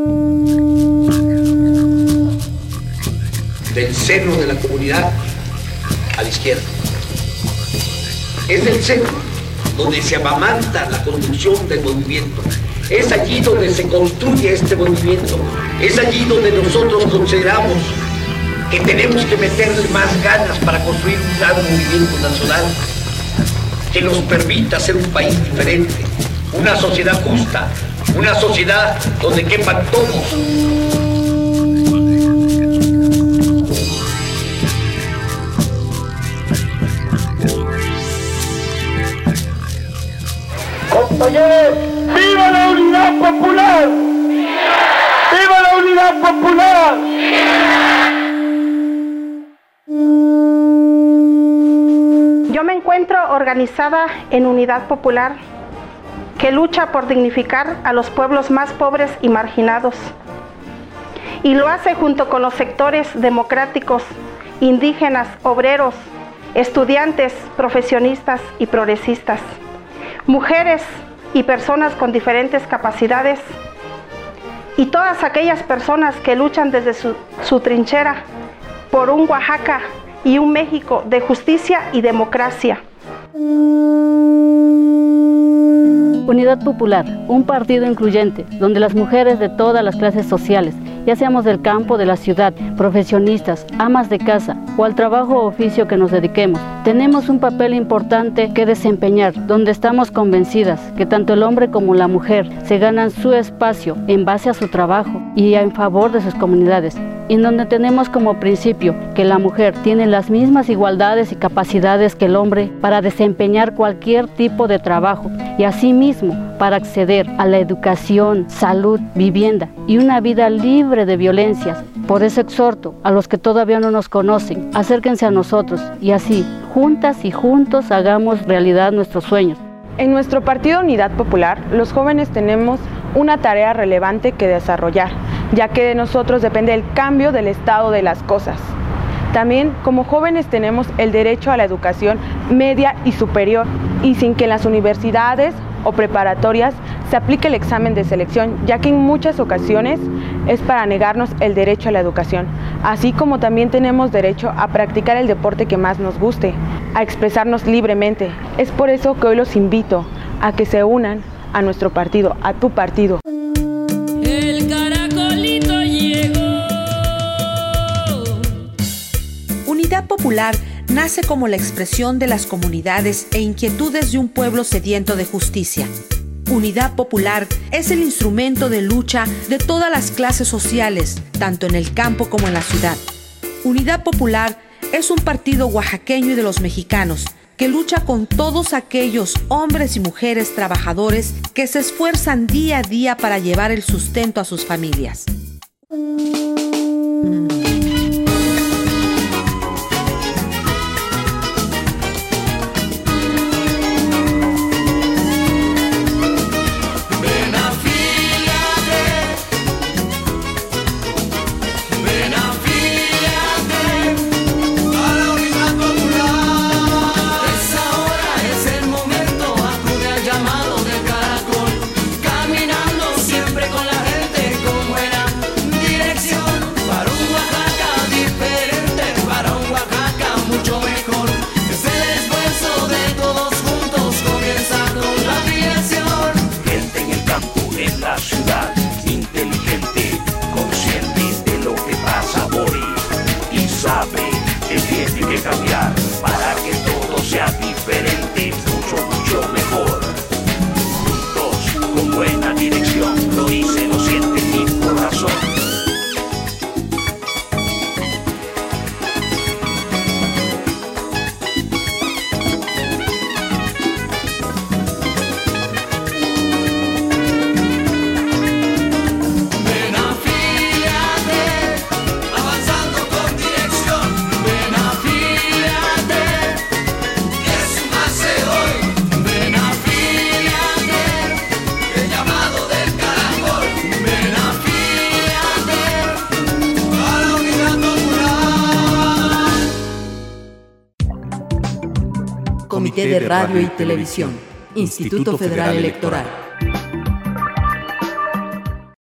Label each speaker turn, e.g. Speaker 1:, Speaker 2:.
Speaker 1: Del seno de la comunidad a la izquierda. Es el seno donde se amamanta la conducción del movimiento. Es allí donde se construye este movimiento. Es allí donde nosotros consideramos que tenemos que meterle más ganas para construir un gran movimiento nacional que nos permita ser un país diferente, una sociedad justa, una sociedad donde quepan todos.
Speaker 2: Compañeros, ¡viva la unidad popular! ¡Viva la unidad popular!
Speaker 3: Yo me encuentro organizada en Unidad Popular, que lucha por dignificar a los pueblos más pobres y marginados. Y lo hace junto con los sectores democráticos, indígenas, obreros, estudiantes, profesionistas y progresistas, mujeres y personas con diferentes capacidades, y todas aquellas personas que luchan desde su trinchera por un Oaxaca y un México de justicia y democracia.
Speaker 4: Unidad Popular, un partido incluyente, donde las mujeres de todas las clases sociales, ya seamos del campo, de la ciudad, profesionistas, amas de casa o al trabajo o oficio que nos dediquemos, tenemos un papel importante que desempeñar, donde estamos convencidas que tanto el hombre como la mujer se ganan su espacio en base a su trabajo y en favor de sus comunidades, y en donde tenemos como principio que la mujer tiene las mismas igualdades y capacidades que el hombre para desempeñar cualquier tipo de trabajo y asimismo para acceder a la educación, salud, vivienda y una vida libre de violencias. Por eso exhorto a los que todavía no nos conocen, acérquense a nosotros y así, juntas y juntos, hagamos realidad nuestros sueños.
Speaker 5: En nuestro Partido Unidad Popular, los jóvenes tenemos una tarea relevante que desarrollar, ya que de nosotros depende el cambio del estado de las cosas. También, como jóvenes, tenemos el derecho a la educación media y superior, y sin que en las universidades o preparatorias se aplique el examen de selección, ya que en muchas ocasiones es para negarnos el derecho a la educación, así como también tenemos derecho a practicar el deporte que más nos guste, a expresarnos libremente. Es por eso que hoy los invito a que se unan a nuestro partido, a tu partido.
Speaker 6: El caracolito llegó.
Speaker 7: Unidad Popular nace como la expresión de las comunidades e inquietudes de un pueblo sediento de justicia. Unidad Popular es el instrumento de lucha de todas las clases sociales, tanto en el campo como en la ciudad. Unidad Popular es un partido oaxaqueño y de los mexicanos que lucha con todos aquellos hombres y mujeres trabajadores que se esfuerzan día a día para llevar el sustento a sus familias.
Speaker 8: Cambiar para que todo sea diferente, mucho mejor. Juntos, con buena dirección, lo hice, lo siente mi corazón.
Speaker 7: Comité de Radio y Televisión, Instituto Federal Electoral.